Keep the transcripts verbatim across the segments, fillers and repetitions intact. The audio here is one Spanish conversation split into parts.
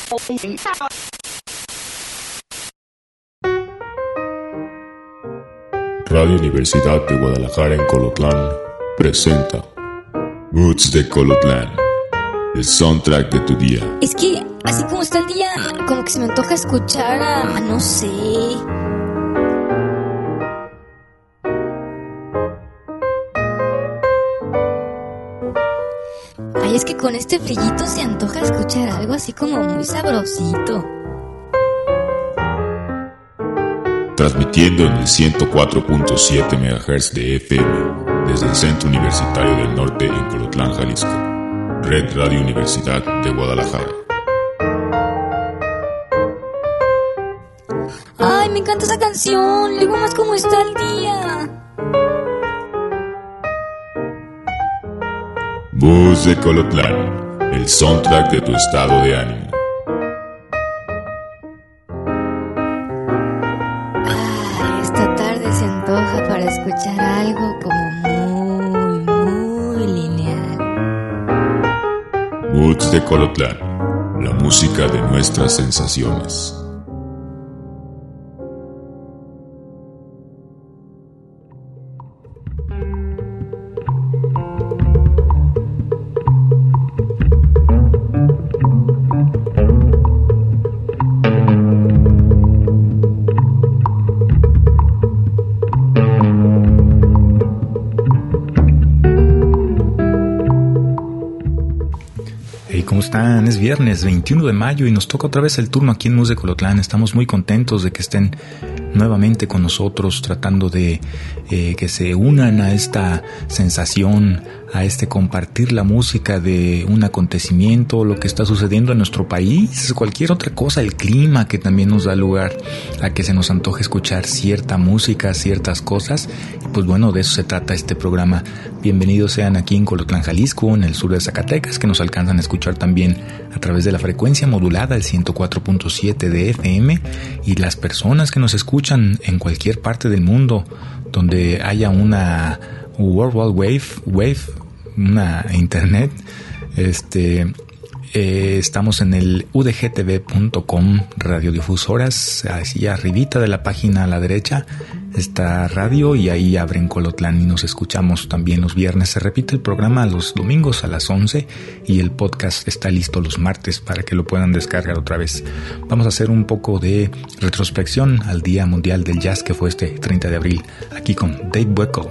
Radio Universidad de Guadalajara en Colotlán presenta Moods de Colotlán, el soundtrack de tu día. Es que, así como está el día, como que se me antoja escuchar a... no sé... Ay, es que con este frillito se antoja escuchar algo así como muy sabrosito. Transmitiendo en el ciento cuatro punto siete megahertz de F M desde el Centro Universitario del Norte en Colotlán, Jalisco. Red Radio Universidad de Guadalajara. Ay, me encanta esa canción. Luego más cómo está el día. Moods de Colotlán, el soundtrack de tu estado de ánimo. Ay, esta tarde se antoja para escuchar algo como muy, muy lineal. Moods de Colotlán, la música de nuestras sensaciones. ¿Cómo están? Es viernes veintiuno de mayo y nos toca otra vez el turno aquí en Moods de Colotlán. Estamos muy contentos de que estén nuevamente con nosotros, tratando de eh, que se unan a esta sensación, a este compartir la música de un acontecimiento, lo que está sucediendo en nuestro país, cualquier otra cosa, el clima que también nos da lugar a que se nos antoje escuchar cierta música, ciertas cosas. Y pues bueno, de eso se trata este programa. Bienvenidos sean aquí en Colotlán, Jalisco, en el sur de Zacatecas, que nos alcanzan a escuchar también a través de la frecuencia modulada, el ciento cuatro punto siete de F M, y las personas que nos escuchan en cualquier parte del mundo donde haya una World Wide Wave, wave una internet, este... Eh, estamos en el u d g t v punto com, radiodifusoras, así arribita de la página a la derecha está radio y ahí abren Colotlán y nos escuchamos también los viernes. Se repite el programa los domingos a las once y el podcast está listo los martes para que lo puedan descargar otra vez. Vamos a hacer un poco de retrospección al Día Mundial del Jazz, que fue este treinta de abril, aquí con Dave Weckl.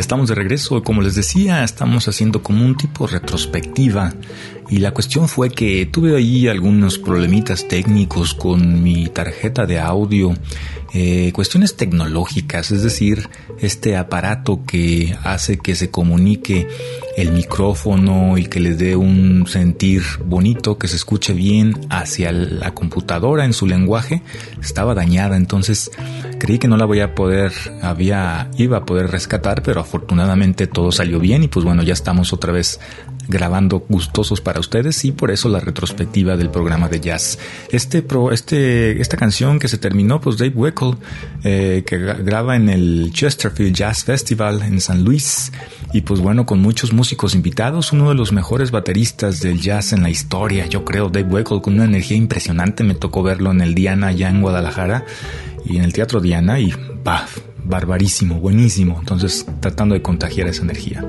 estamos de regreso. Como les decía, estamos haciendo como un tipo de retrospectiva. Y la cuestión fue que tuve ahí algunos problemitas técnicos con mi tarjeta de audio. Eh, cuestiones tecnológicas, es decir, este aparato que hace que se comunique el micrófono y que le dé un sentir bonito, que se escuche bien hacia la computadora en su lenguaje, estaba dañada. Entonces creí que no la voy a poder, había, iba a poder rescatar, pero afortunadamente todo salió bien y pues bueno, ya estamos otra vez grabando gustosos para ustedes y por eso la retrospectiva del programa de jazz. Este pro, este esta canción que se terminó, pues Dave Weckl, eh, que graba en el Chesterfield Jazz Festival en San Luis y pues bueno, con muchos músicos invitados, uno de los mejores bateristas del jazz en la historia, yo creo, Dave Weckl, con una energía impresionante. Me tocó verlo en el Diana allá en Guadalajara y en el Teatro Diana y ¡paf! Barbarísimo, buenísimo. Entonces tratando de contagiar esa energía.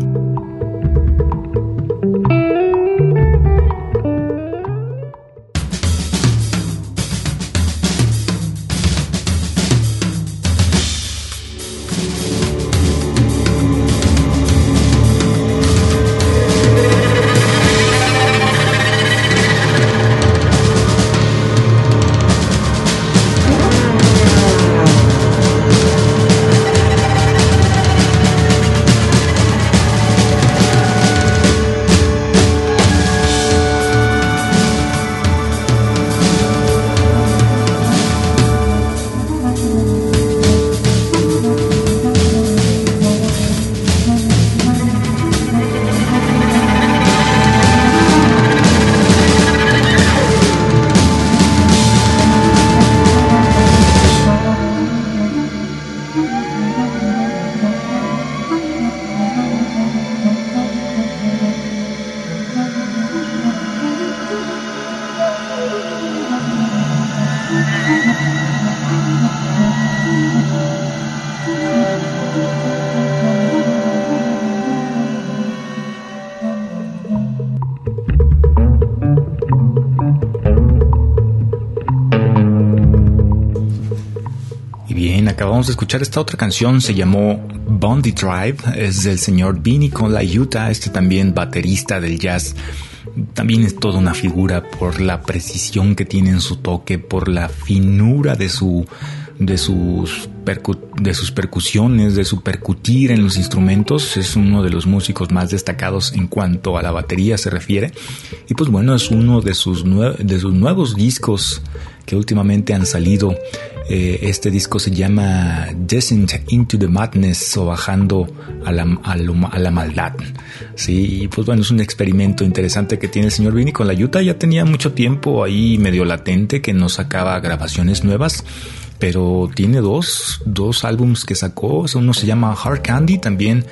Acabamos de escuchar esta otra canción, se llamó Bondi Drive, es del señor Vinny Colaiuta, este también baterista del jazz. También es toda una figura por la precisión que tiene en su toque, por la finura de su de sus percu- de sus percusiones, de su percutir en los instrumentos. Es uno de los músicos más destacados en cuanto a la batería se refiere. Y pues bueno, es uno de sus nue- de sus nuevos discos que últimamente han salido. Eh, este disco se llama Descent into the Madness, o bajando a la, a, lo, a la maldad. Sí, y pues bueno, es un experimento interesante que tiene el señor Vinny Colaiuta. Ya tenía mucho tiempo ahí medio latente que no sacaba grabaciones nuevas, pero tiene dos, dos álbums que sacó. Uno se llama Hard Candy, también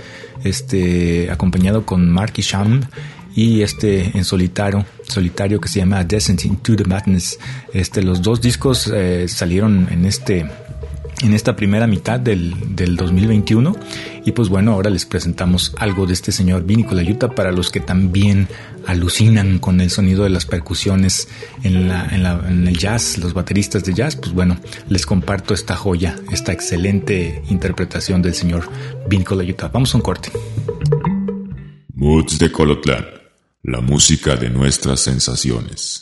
este, acompañado con Marky Sham, y este en solitario, solitario que se llama Descent into the Madness. Este, los dos discos eh, salieron en este en esta primera mitad del, del dos mil veintiuno y pues bueno, ahora les presentamos algo de este señor Vinny Colaiuta para los que también alucinan con el sonido de las percusiones en, la, en, la, en el jazz, los bateristas de jazz. Pues bueno, les comparto esta joya, esta excelente interpretación del señor Vinny Colaiuta. Vamos a un corte. Moods de Colotlán, la música de nuestras sensaciones.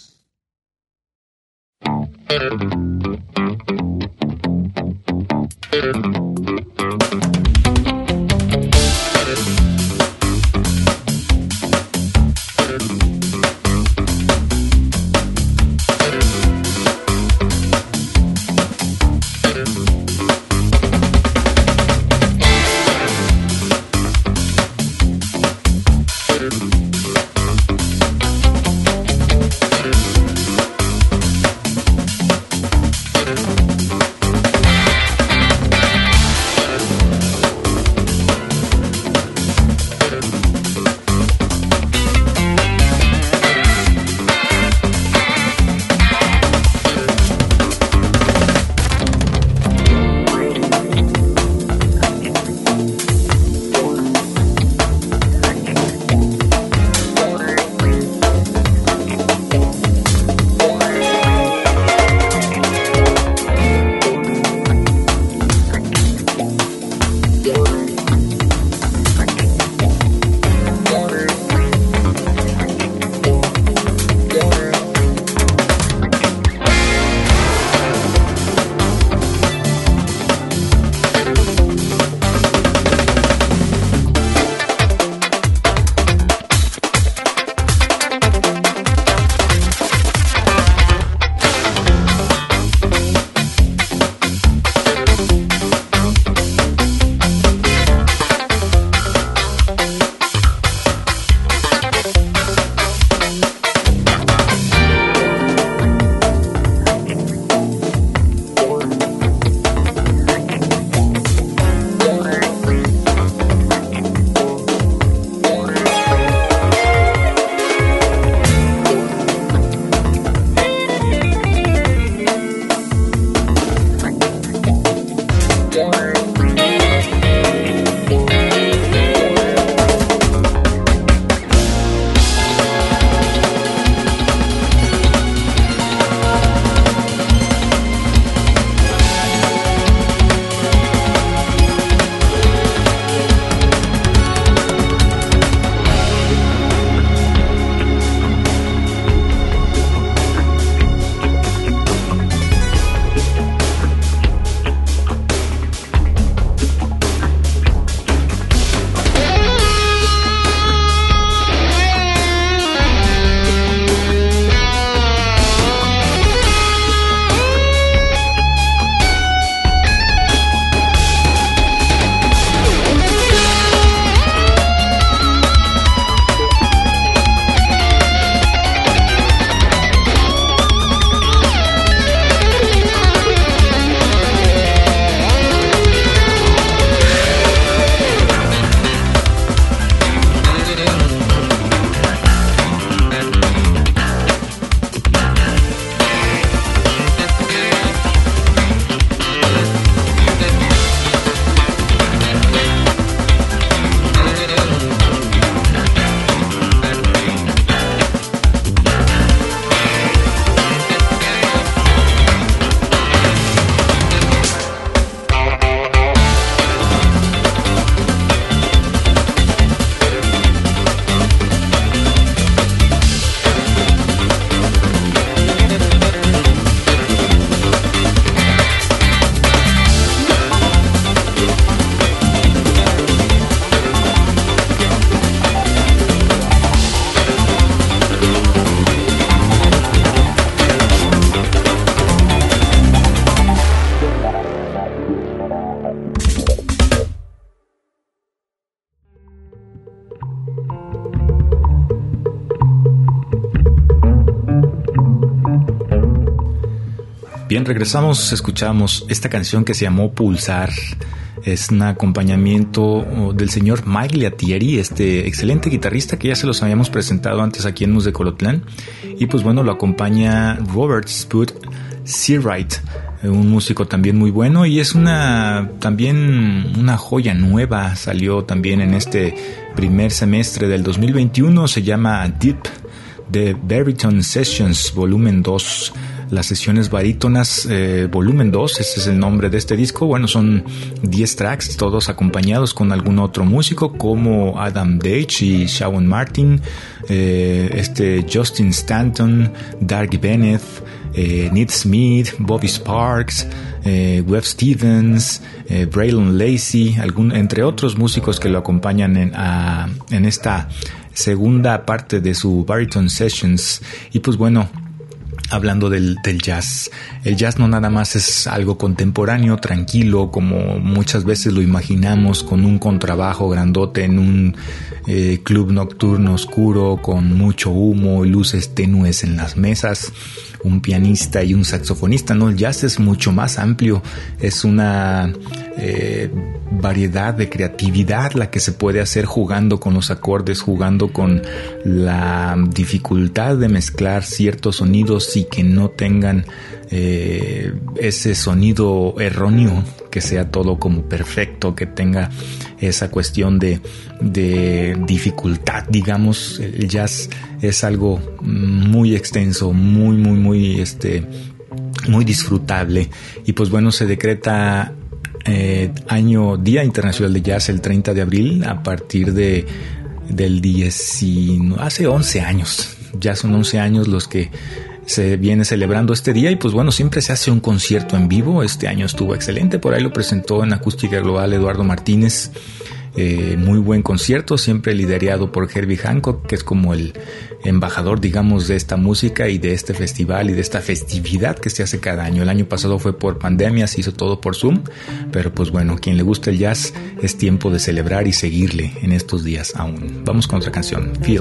Bien, regresamos, escuchamos esta canción que se llamó Pulsar. Es un acompañamiento del señor Mike Leatieri, este excelente guitarrista que ya se los habíamos presentado antes aquí en Mus de Colotlán. Y pues bueno, lo acompaña Robert Spud Seawright, un músico también muy bueno, y es una también una joya nueva. Salió también en este primer semestre del dos mil veintiuno. Se llama Deep, The Baritone Sessions Volumen dos. Las sesiones barítonas eh, volumen dos, ese es el nombre de este disco. Bueno, son diez tracks, todos acompañados con algún otro músico como Adam Deitch y Shawn Martin, eh, este Justin Stanton, Dark Bennett, eh, Ned Smith, Bobby Sparks, eh, Webb Stevens, eh, Braylon Lacey, algún, entre otros músicos que lo acompañan en, a, en esta segunda parte de su Baritone Sessions. Y pues bueno, hablando del, del jazz, el jazz no nada más es algo contemporáneo, tranquilo, como muchas veces lo imaginamos, con un contrabajo grandote en un eh, club nocturno oscuro, con mucho humo y luces tenues en las mesas, un pianista y un saxofonista. No, el jazz es mucho más amplio, es una eh, variedad de creatividad la que se puede hacer jugando con los acordes, jugando con la dificultad de mezclar ciertos sonidos y que no tengan eh, ese sonido erróneo, que sea todo como perfecto, que tenga esa cuestión de, de dificultad, digamos. El jazz es algo muy extenso, muy, muy, muy, este, muy disfrutable. Y pues bueno, se decreta eh, año Día Internacional de Jazz el treinta de abril a partir de del diez, hace once años, ya son once años los que se viene celebrando este día. Y pues bueno, siempre se hace un concierto en vivo. Este año estuvo excelente, por ahí lo presentó en Acústica Global Eduardo Martínez. Eh, muy buen concierto, siempre liderado por Herbie Hancock, que es como el embajador, digamos, de esta música y de este festival y de esta festividad que se hace cada año. El año pasado fue por pandemia, se hizo todo por Zoom, pero pues bueno, quien le gusta el jazz, es tiempo de celebrar y seguirle en estos días aún. Vamos con otra canción, Feel.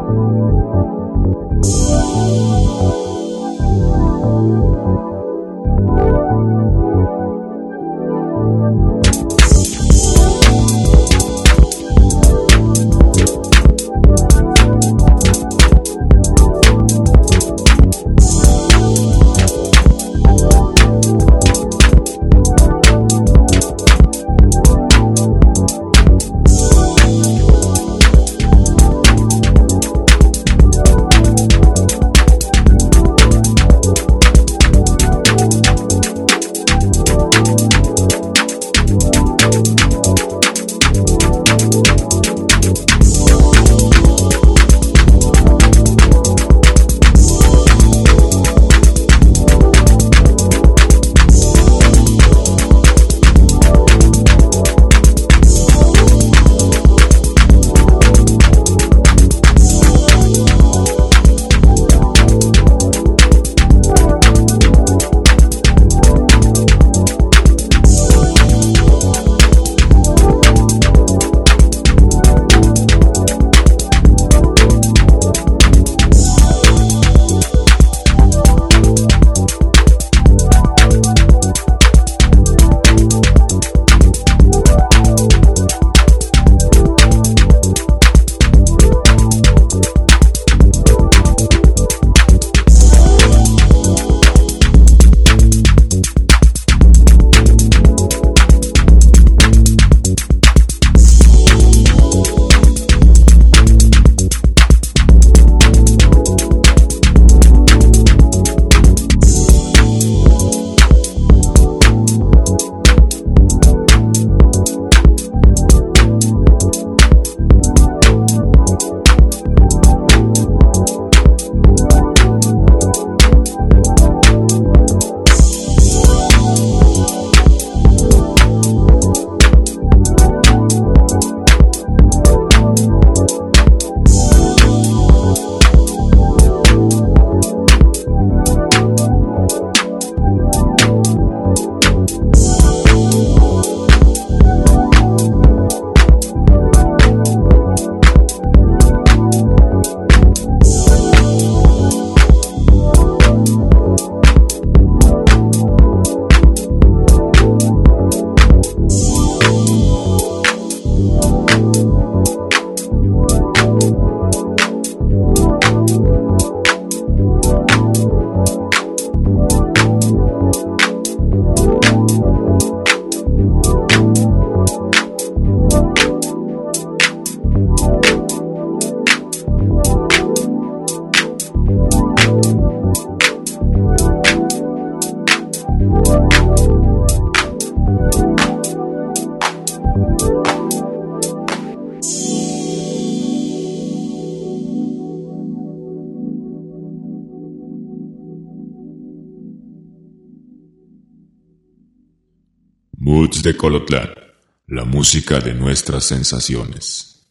Moods de Colotlán, la música de nuestras sensaciones.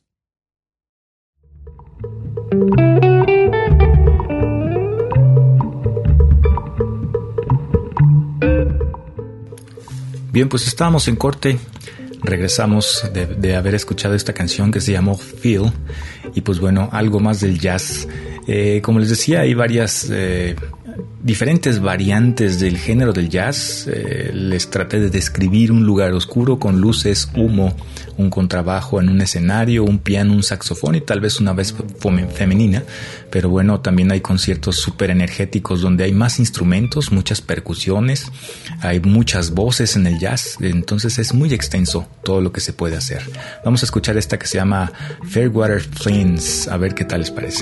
Bien, pues estábamos en corte, regresamos de, de haber escuchado esta canción que se llamó Feel, y pues bueno, algo más del jazz. Eh, como les decía, hay varias eh, diferentes variantes del género del jazz. Eh, les traté de describir un lugar oscuro con luces, humo, un contrabajo en un escenario, un piano, un saxofón y tal vez una voz femenina. Pero bueno, también hay conciertos súper energéticos donde hay más instrumentos, muchas percusiones, hay muchas voces en el jazz. Entonces es muy extenso todo lo que se puede hacer. Vamos a escuchar esta que se llama Fairwater Flames, a ver qué tal les parece.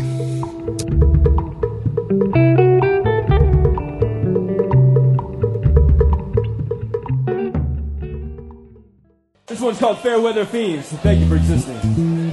This one's called Fairweather Fiends. Thank you for existing.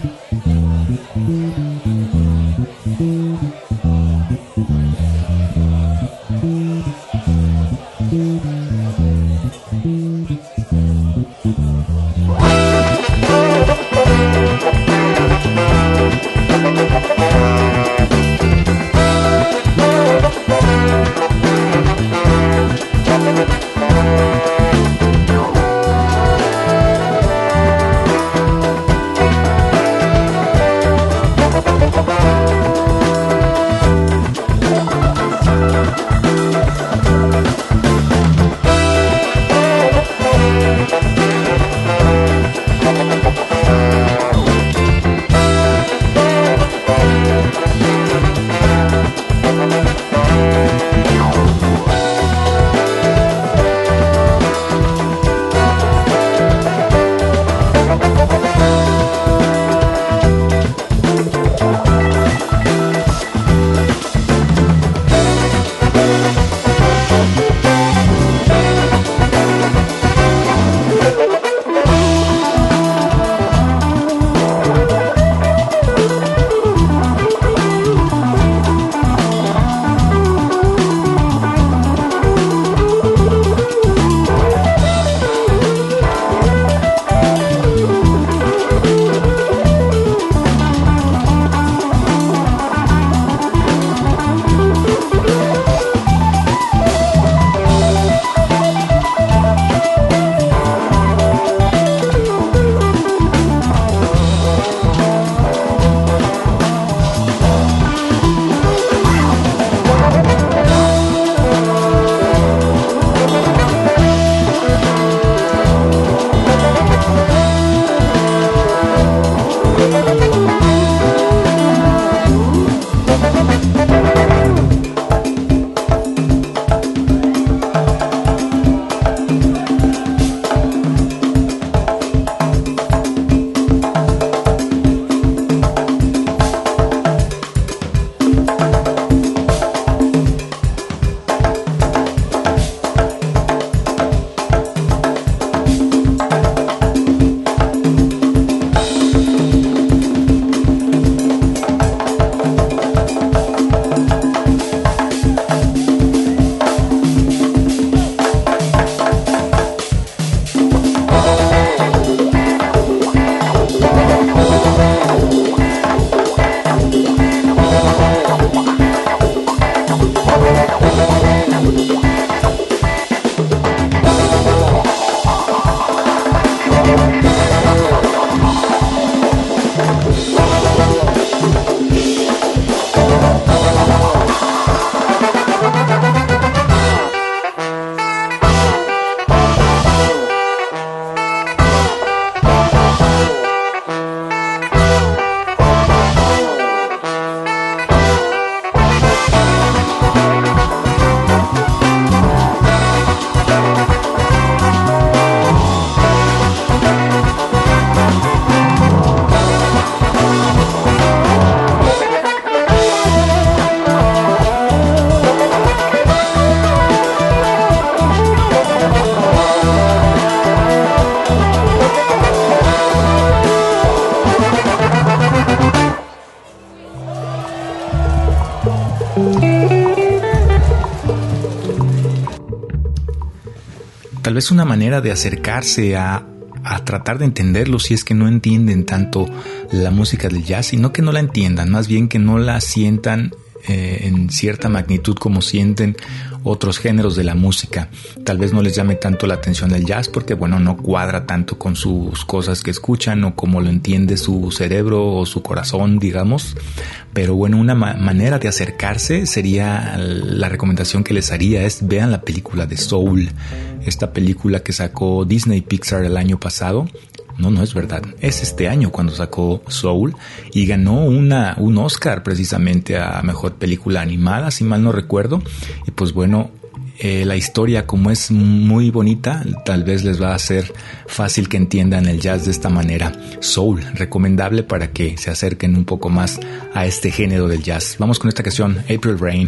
tal vez una manera de acercarse a, a tratar de entenderlo si es que no entienden tanto la música del jazz, y no que no la entiendan, más bien que no la sientan eh, en cierta magnitud como sienten otros géneros de la música. Tal vez no les llame tanto la atención el jazz porque, bueno, no cuadra tanto con sus cosas que escuchan o como lo entiende su cerebro o su corazón, digamos. Pero bueno, una ma- manera de acercarse sería, la recomendación que les haría es vean la película de Soul, esta película que sacó Disney Pixar el año pasado. No, no es verdad. Es este año cuando sacó Soul y ganó una, un Oscar precisamente a Mejor Película Animada, si mal no recuerdo. Y pues bueno, eh, la historia, como es muy bonita, tal vez les va a ser fácil que entiendan el jazz de esta manera. Soul, recomendable para que se acerquen un poco más a este género del jazz. Vamos con esta canción, April Rain.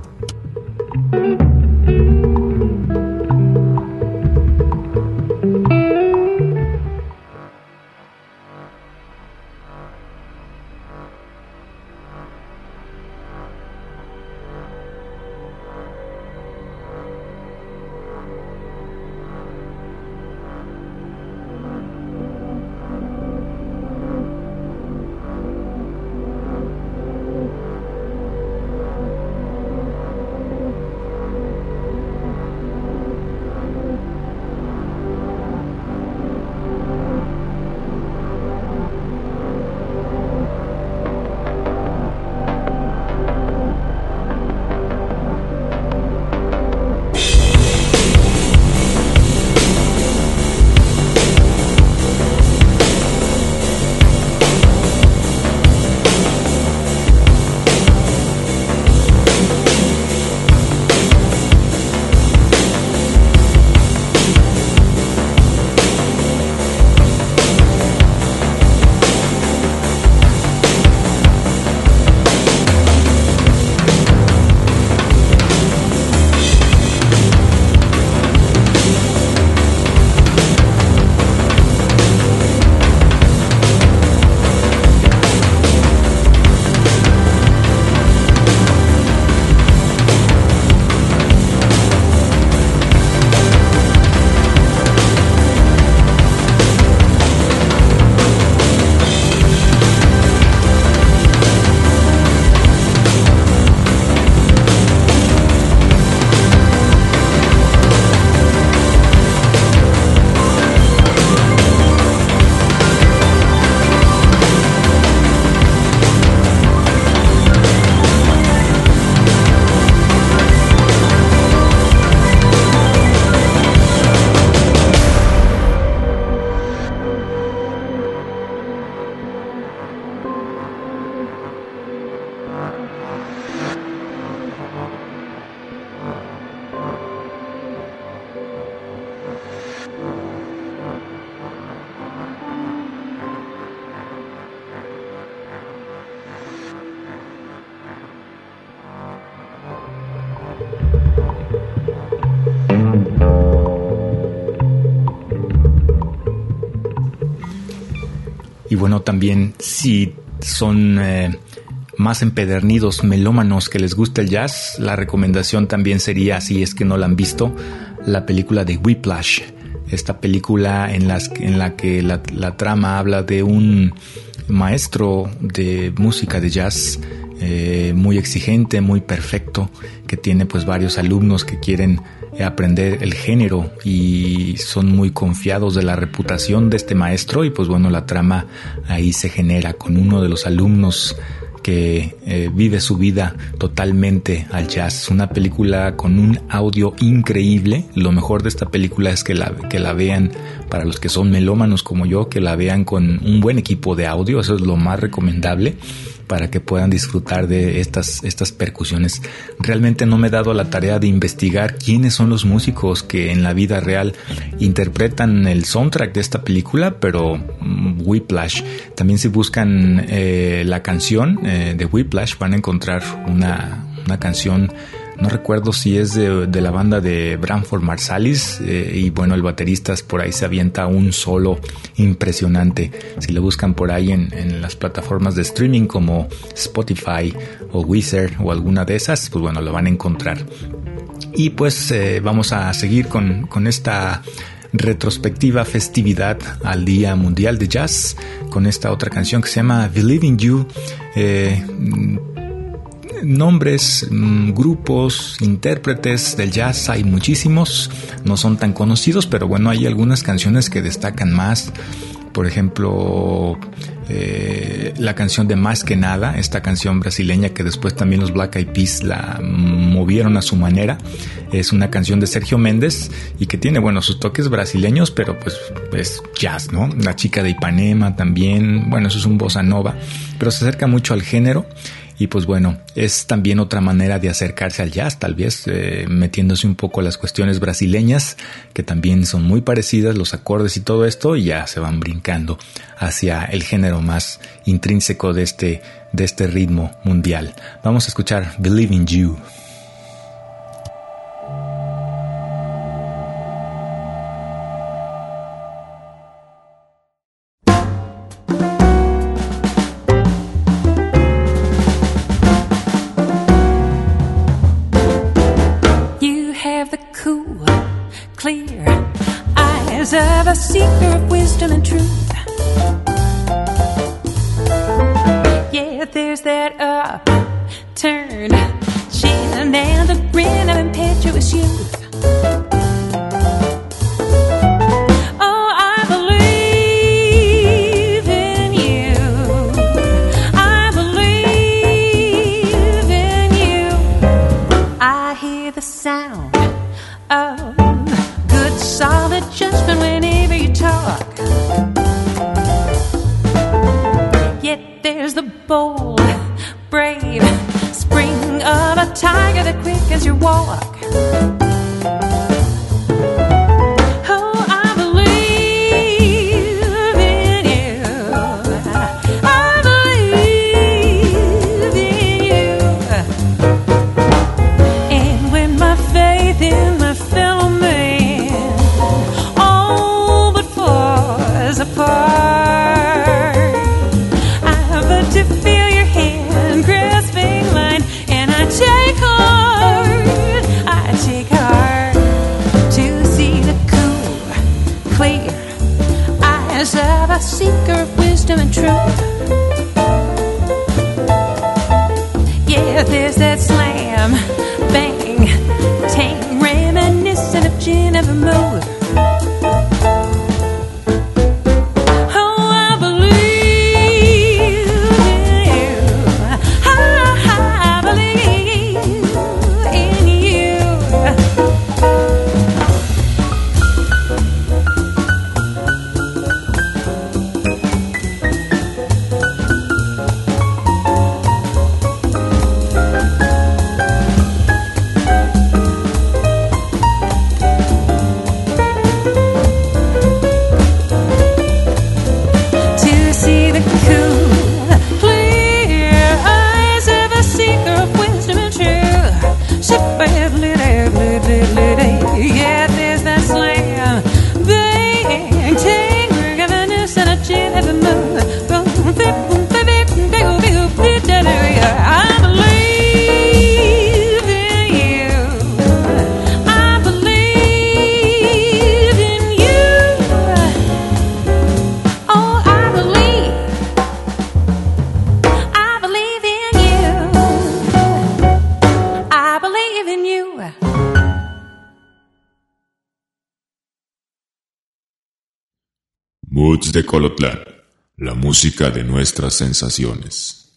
Y bueno, también si son eh, más empedernidos, melómanos, que les gusta el jazz, la recomendación también sería, si es que no la han visto, la película de Whiplash. Esta película en, las, en la que la, la trama habla de un maestro de música de jazz eh, muy exigente, muy perfecto, que tiene pues varios alumnos que quieren aprender el género y son muy confiados de la reputación de este maestro, y pues bueno, la trama ahí se genera con uno de los alumnos que eh, vive su vida totalmente al jazz. Una película con un audio increíble. Lo mejor de esta película es que la, que la vean, para los que son melómanos como yo, que la vean con un buen equipo de audio. Eso es lo más recomendable para que puedan disfrutar de estas, estas percusiones. Realmente no me he dado a la tarea de investigar quiénes son los músicos que en la vida real interpretan el soundtrack de esta película, pero um, Whiplash. También si buscan eh, la canción eh, de Whiplash van a encontrar una, una canción, no recuerdo si es de, de la banda de Branford Marsalis, eh, y bueno, el baterista por ahí se avienta un solo impresionante. Si lo buscan por ahí en, en las plataformas de streaming como Spotify o Weezer o alguna de esas, pues bueno, lo van a encontrar. Y pues eh, vamos a seguir con, con esta retrospectiva festividad al Día Mundial de Jazz con esta otra canción que se llama Believe in You. Eh, nombres, grupos, intérpretes del jazz hay muchísimos, no son tan conocidos, pero bueno, hay algunas canciones que destacan más. Por ejemplo, eh, la canción de Más que Nada, esta canción brasileña que después también los Black Eyed Peas la movieron a su manera. Es una canción de Sergio Méndez y que tiene, bueno, sus toques brasileños, pero pues es jazz, ¿no? La Chica de Ipanema también, bueno, eso es un bossa nova, pero se acerca mucho al género. Y pues bueno, es también otra manera de acercarse al jazz, tal vez eh, metiéndose un poco a las cuestiones brasileñas, que también son muy parecidas, los acordes y todo esto, y ya se van brincando hacia el género más intrínseco de este, de este ritmo mundial. Vamos a escuchar Believe in You. Of a seeker of wisdom and truth. Yeah, there's that upturned chin and the grin of impetuous youth. Oh, I believe in you. I believe in you. I hear the sound of good solid judgment whenever you talk. Yet there's the bold, brave spring of a tiger that quickens your walk. Oh, I believe in you. I believe in you. And when my faith in my fellow man apart, I but to feel your hand grasping mine, and I take heart, I take heart to see the cool, clear eyes of a seeker of wisdom and truth. Yeah, there's that slam, bang, tang, reminiscent of Jennifer Moore. Moods de Colotlán, la música de nuestras sensaciones.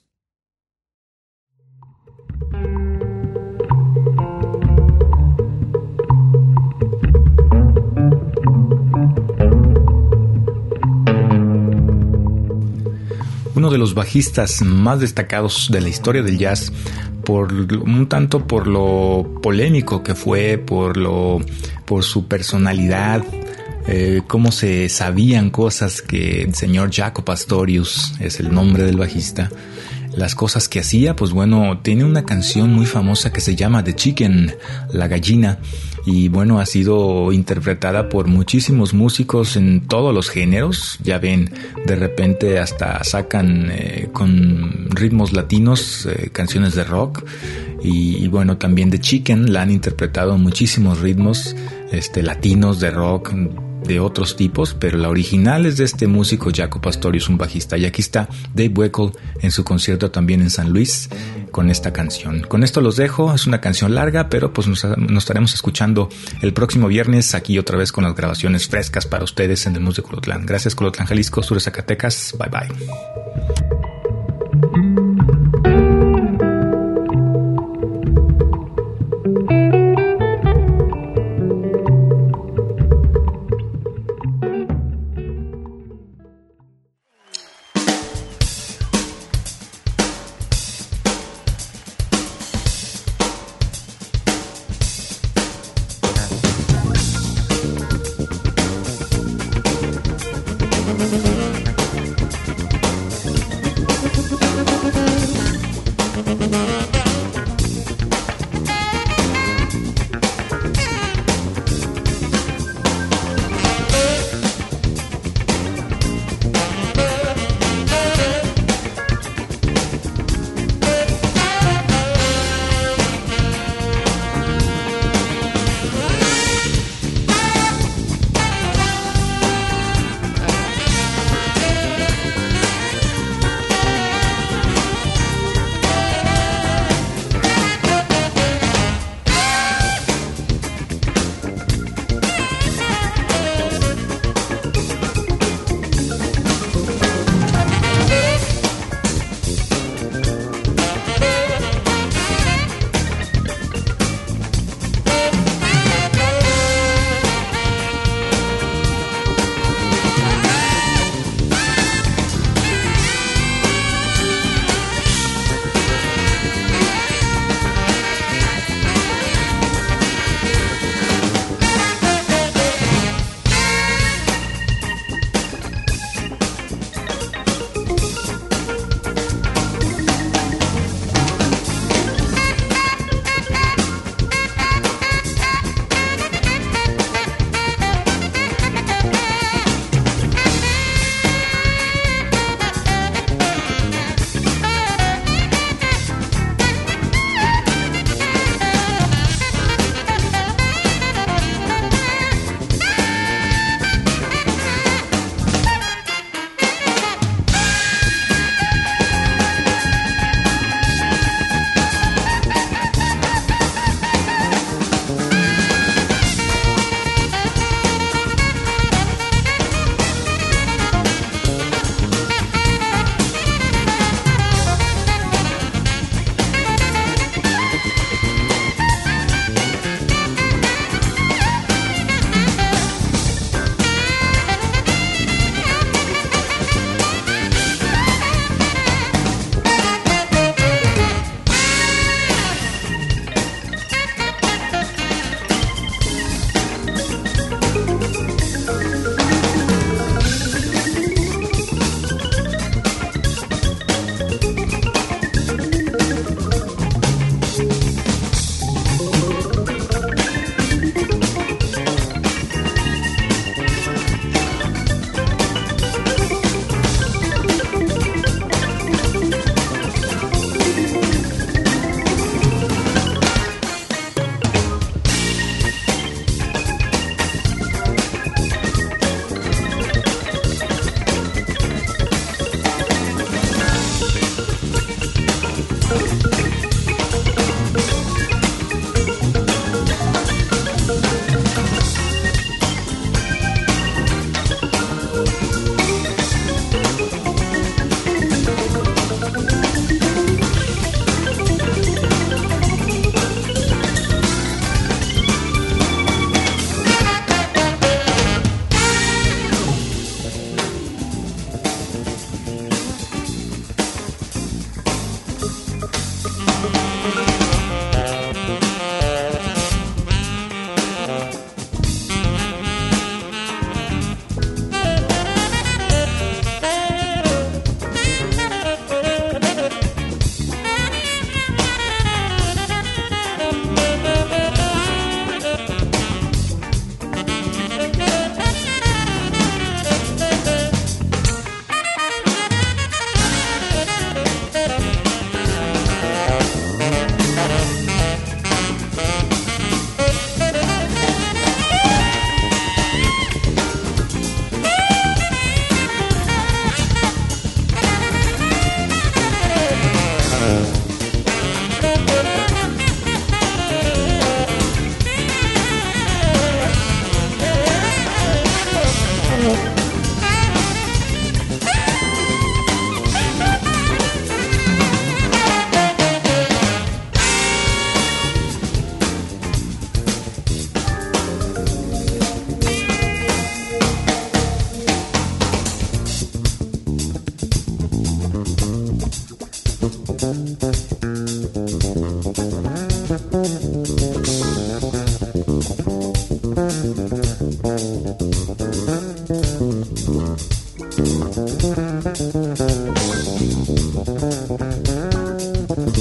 Uno de los bajistas más destacados de la historia del jazz, por un tanto por lo polémico que fue, por lo por su personalidad, eh, cómo se sabían cosas que el señor Jaco Pastorius es el nombre del bajista, las cosas que hacía. Pues bueno, tiene una canción muy famosa que se llama The Chicken, la gallina, y bueno, ha sido interpretada por muchísimos músicos en todos los géneros. Ya ven, de repente hasta sacan eh, con ritmos latinos eh, canciones de rock, y, y bueno, también The Chicken la han interpretado en muchísimos ritmos este, latinos, de rock, de otros tipos, pero la original es de este músico Jaco Pastorius, un bajista. Y aquí está Dave Weckl en su concierto también en San Luis con esta canción. Con esto los dejo, es una canción larga, pero pues nos, nos estaremos escuchando el próximo viernes aquí otra vez con las grabaciones frescas para ustedes en el Mus de Colotlán. Gracias, Colotlán, Jalisco, sur de Zacatecas. Bye bye.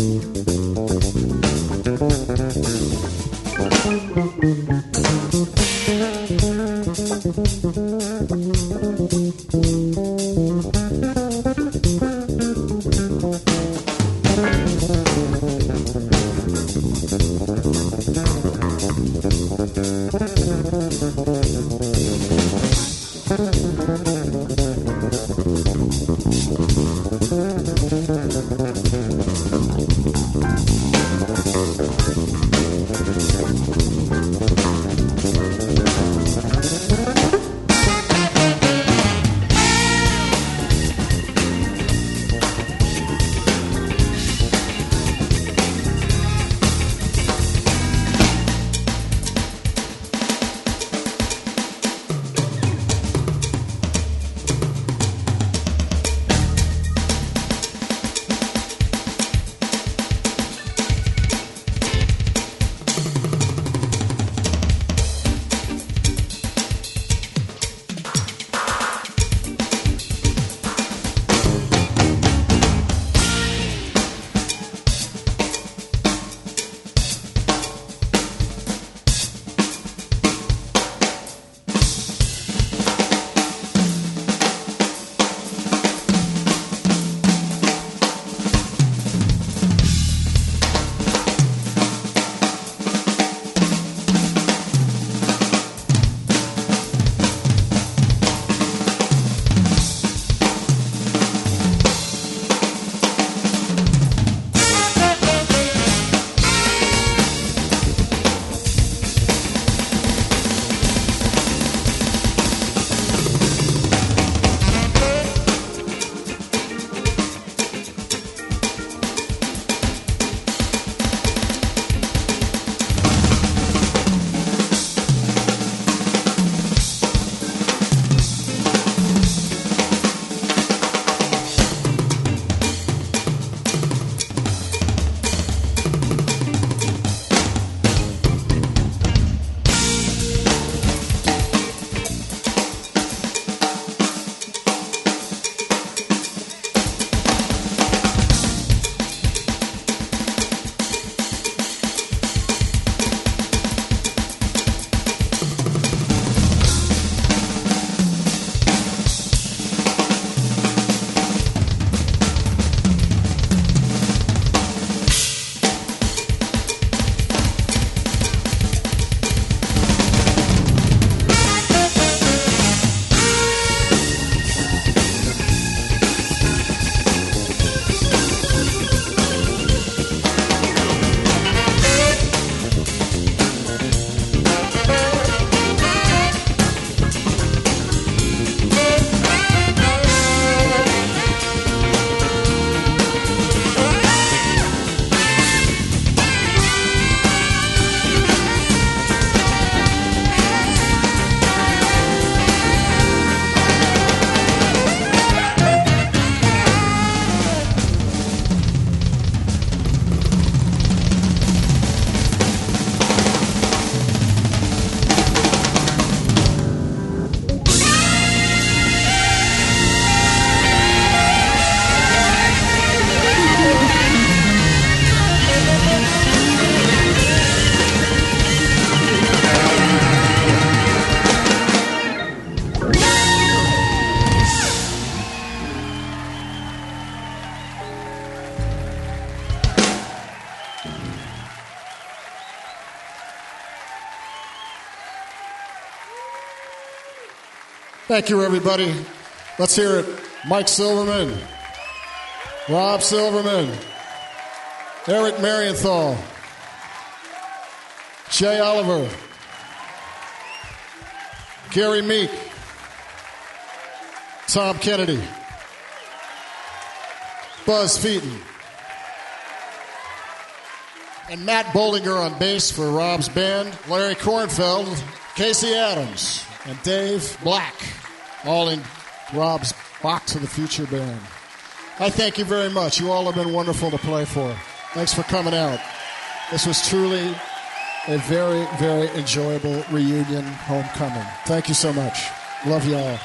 Thank you, everybody. Let's hear it. Mike Silverman, Rob Silverman, Eric Marienthal, Jay Oliver, Gary Meek, Tom Kennedy, Buzz Featon, and Matt Bollinger on bass for Rob's band, Larry Kornfeld, Casey Adams, and Dave Black, all in Rob's Box of the Future band. I thank you very much. You all have been wonderful to play for. Thanks for coming out. This was truly a very, very enjoyable reunion homecoming. Thank you so much. Love you all.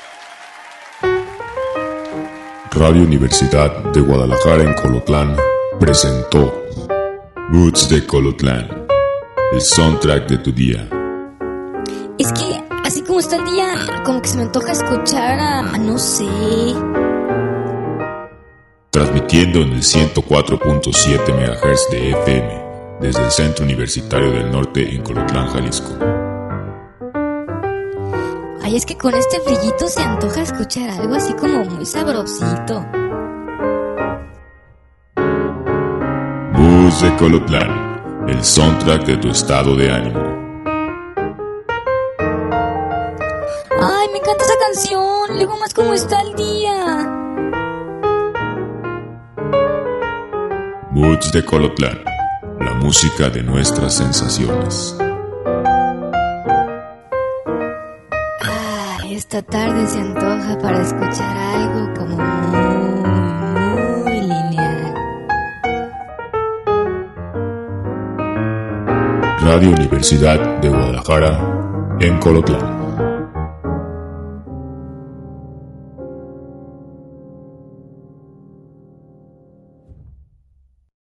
Radio Universidad de Guadalajara en Colotlán presentó Moods de Colotlán, el soundtrack de tu día. Es que, así como está el día, como que se me antoja escuchar a, a no sé. Transmitiendo en el ciento cuatro punto siete megahertz de F M, desde el Centro Universitario del Norte en Colotlán, Jalisco. Ay, es que con este frillito se antoja escuchar algo así como muy sabrosito. Moods de Colotlán, el soundtrack de tu estado de ánimo. Ay, me encanta esa canción. Luego más cómo está el día. Moods de Colotlán, la música de nuestras sensaciones. Esta tarde se antoja para escuchar algo como muy, muy lineal. Radio Universidad de Guadalajara en Colotlán.